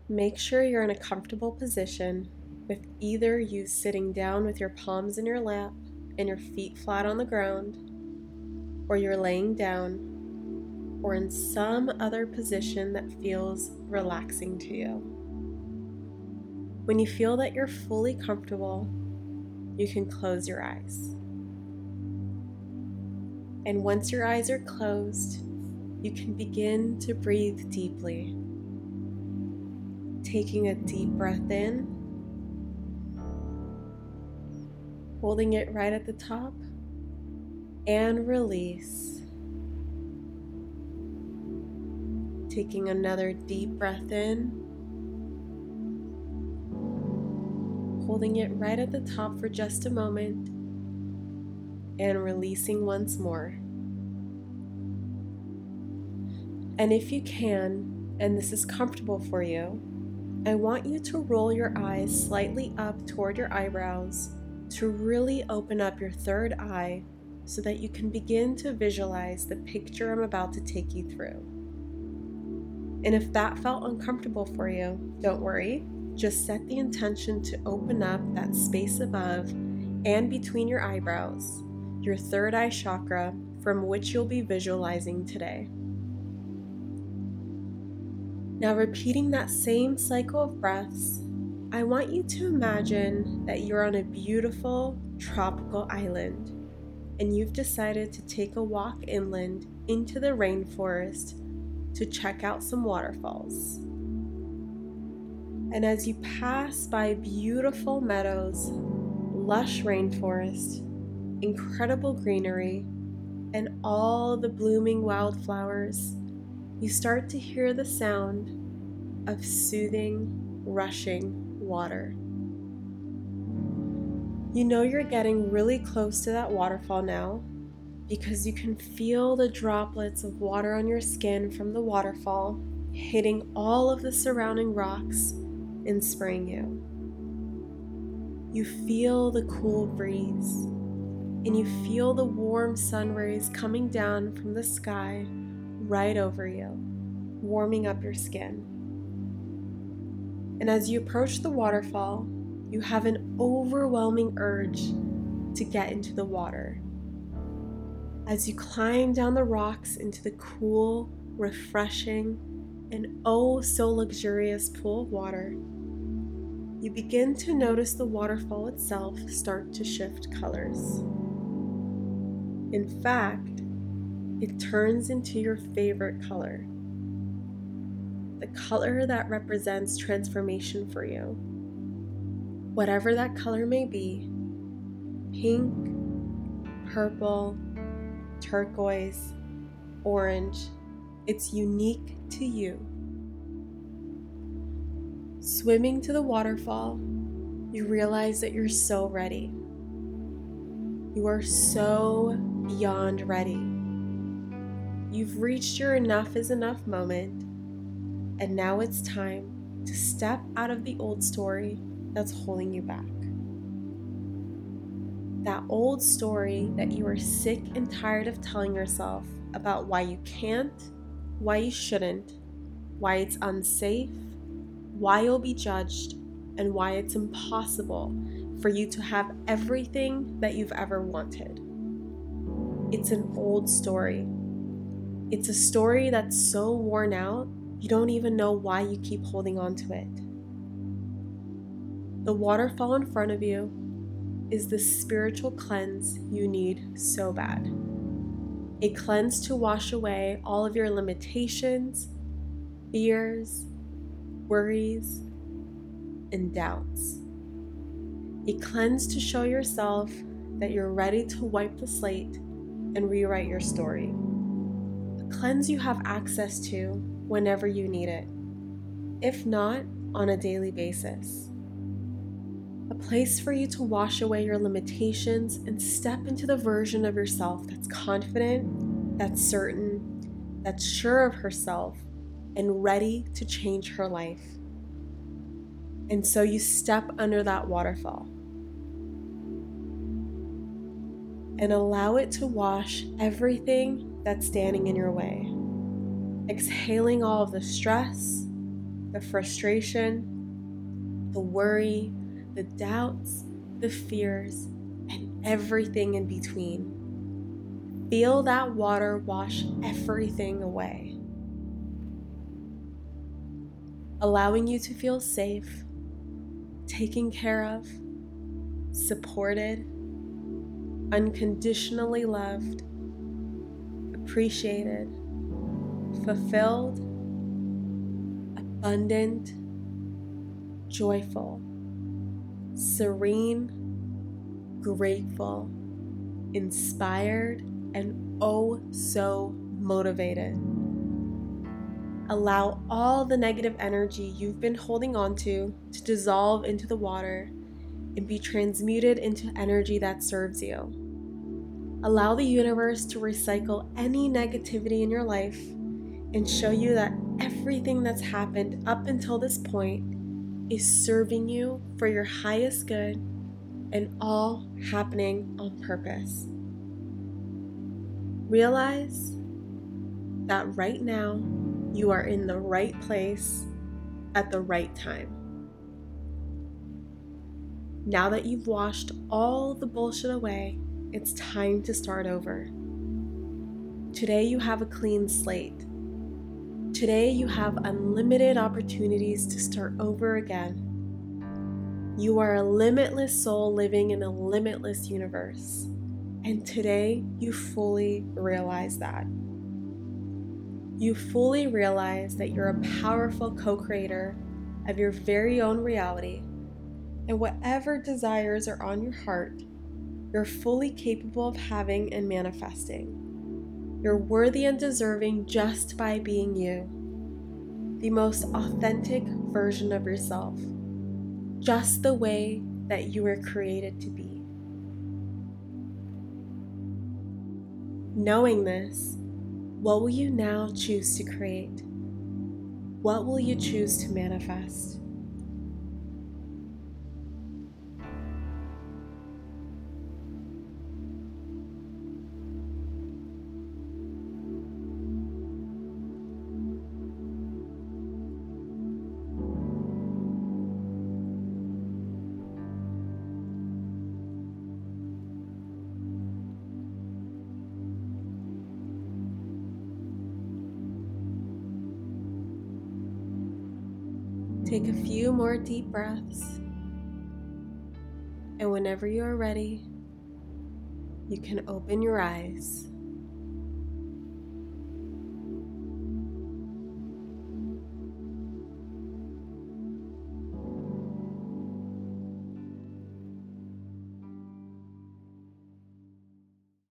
Make sure you're in a comfortable position with either you sitting down with your palms in your lap and your feet flat on the ground, or you're laying down, or in some other position that feels relaxing to you. When you feel that you're fully comfortable, you can close your eyes. And once your eyes are closed, you can begin to breathe deeply. Taking a deep breath in, holding it right at the top, and release. Taking another deep breath in, holding it right at the top for just a moment, and releasing once more. And if you can, and this is comfortable for you, I want you to roll your eyes slightly up toward your eyebrows to really open up your third eye so that you can begin to visualize the picture I'm about to take you through. And if that felt uncomfortable for you, don't worry. Just set the intention to open up that space above and between your eyebrows, your third eye chakra, from which you'll be visualizing today. Now, repeating that same cycle of breaths, I want you to imagine that you're on a beautiful tropical island and you've decided to take a walk inland into the rainforest to check out some waterfalls. And as you pass by beautiful meadows, lush rainforest, incredible greenery, and all the blooming wildflowers, you start to hear the sound of soothing, rushing water. You know you're getting really close to that waterfall now because you can feel the droplets of water on your skin from the waterfall hitting all of the surrounding rocks and spraying you. You feel the cool breeze, and you feel the warm sun rays coming down from the sky right over you, warming up your skin. And as you approach the waterfall, you have an overwhelming urge to get into the water. As you climb down the rocks into the cool, refreshing, and oh so luxurious pool of water, you begin to notice the waterfall itself start to shift colors. In fact, it turns into your favorite color, the color that represents transformation for you. Whatever that color may be, pink, purple, turquoise, orange, it's unique to you. Swimming to the waterfall, you realize that you're so ready. You are so beyond ready. You've reached your enough is enough moment, and now it's time to step out of the old story that's holding you back. That old story that you are sick and tired of telling yourself about why you can't, why you shouldn't, why it's unsafe, why you'll be judged, and why it's impossible for you to have everything that you've ever wanted. It's an old story. It's a story that's so worn out, you don't even know why you keep holding on to it. The waterfall in front of you is the spiritual cleanse you need so bad. A cleanse to wash away all of your limitations, fears, worries, and doubts. A cleanse to show yourself that you're ready to wipe the slate and rewrite your story. A cleanse you have access to whenever you need it, if not on a daily basis. A place for you to wash away your limitations and step into the version of yourself that's confident, that's certain, that's sure of herself, and ready to change her life. And so you step under that waterfall and allow it to wash everything that's standing in your way. Exhaling all of the stress, the frustration, the worry, the doubts, the fears, and everything in between. Feel that water wash everything away, allowing you to feel safe, taken care of, supported, unconditionally loved, appreciated, fulfilled, abundant, joyful, serene, grateful, inspired, and oh so motivated. Allow all the negative energy you've been holding on to dissolve into the water and be transmuted into energy that serves you. Allow the universe to recycle any negativity in your life and show you that everything that's happened up until this point is serving you for your highest good and all happening on purpose. Realize that right now you are in the right place at the right time. Now that you've washed all the bullshit away, it's time to start over. Today you have a clean slate. Today you have unlimited opportunities to start over again. You are a limitless soul living in a limitless universe. And today you fully realize that. You fully realize that you're a powerful co-creator of your very own reality, and whatever desires are on your heart, you're fully capable of having and manifesting. You're worthy and deserving just by being you, the most authentic version of yourself, just the way that you were created to be. Knowing this, what will you now choose to create? What will you choose to manifest? Take a few more deep breaths, and whenever you are ready, you can open your eyes.